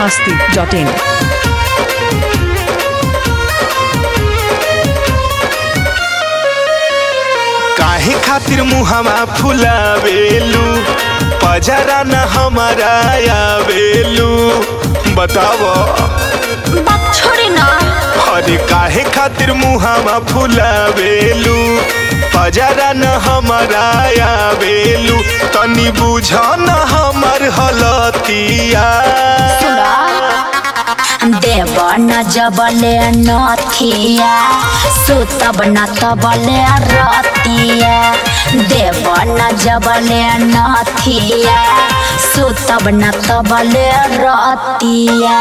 biharmasti.in काहे खातिर मुहमा फुलावेलू पजरा न हमारा आवेलू बताओ छोड़ी ना। अरे काहे खातिर मुहमा फुलावेलू पजरा न हमारा आवेलू तनी बुझा न हमर हलतिया देव न जबले नथिया सुतब न तबले रतिया देव न जबले नथिया सुतब न तबले रतिया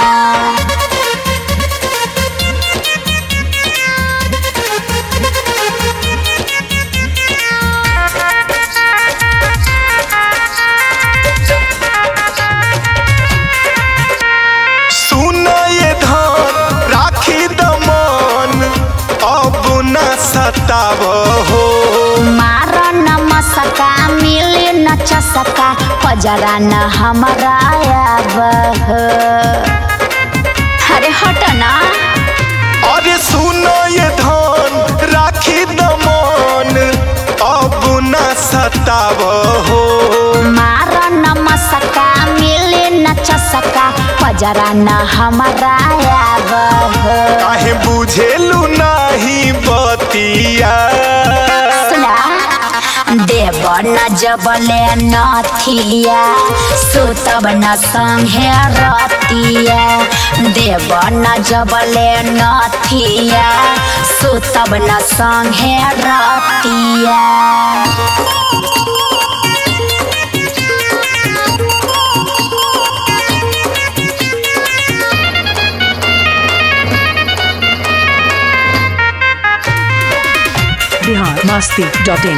सताव हो मार न मसका मिली न चसका पजरा न हमारा अरे हट ना। अरे सुनो ये धन राखी दमन अब न सताव हो मार न मसका मिली न चसका पजरा न हमारा काहे बुझेलू नाही बतिया देव न जबले नथिया सुतब न संगे रतिया देव न जबले नथिया सुतब न संगे रतिया biharmasti.in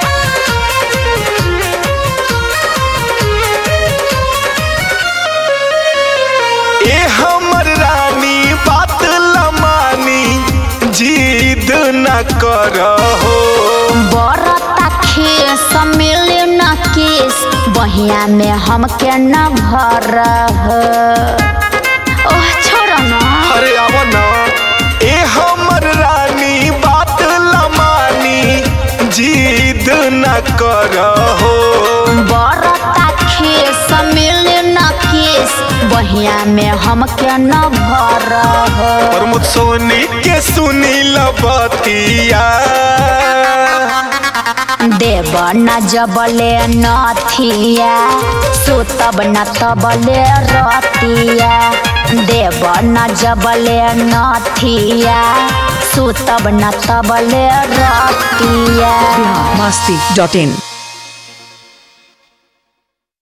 ए हमर रानी बात लमानी जिद न करहो बरता खेस मिले न केस बहिया में हमके न भर ओह छोड़ ना। अरे आव ना ए हमर रानी बात लमानी जिद न करहो बरता खेस मिले न केस बहिया में हमके न भर और मुझ सोनी के सुनी लबतिया देव न जबले नथिया सुतब न तबले रतिया देव न जबले नथिया सुतब न तबले रतिया biharmasti.in